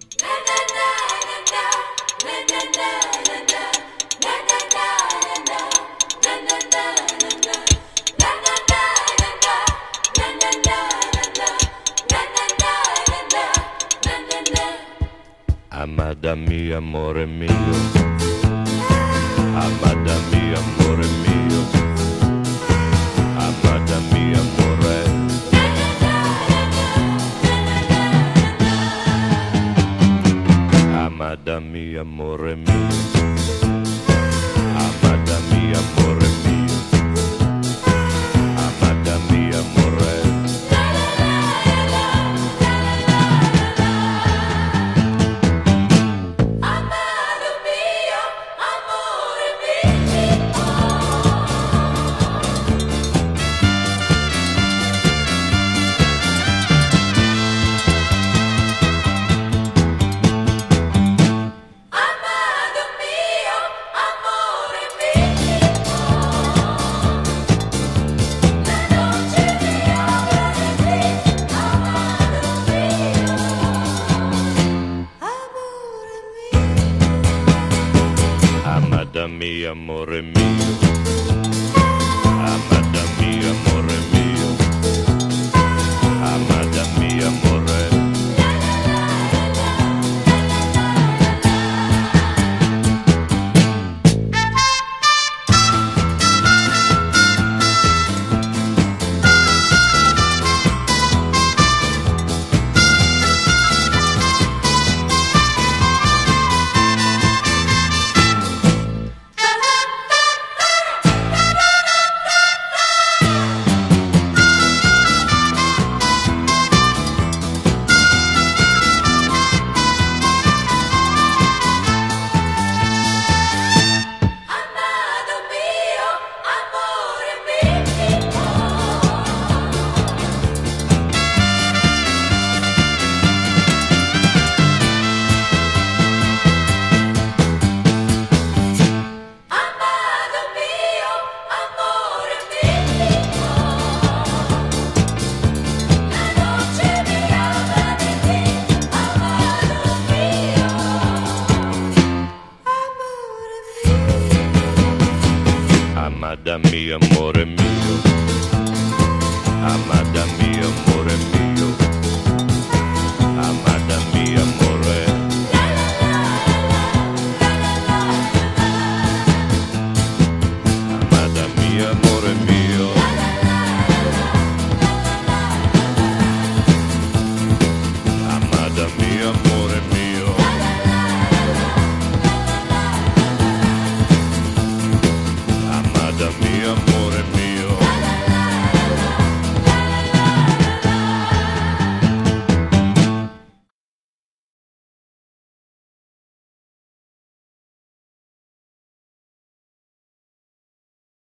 Amada mia, amore mio, amada mia, amore mio, amada mia, amore. Amada mia, amore mio, amada mia, amore mio, amada mia, amore. Amada mia, amore mio, amada mia, amore mio, amada mia, amore. Amada mia, amore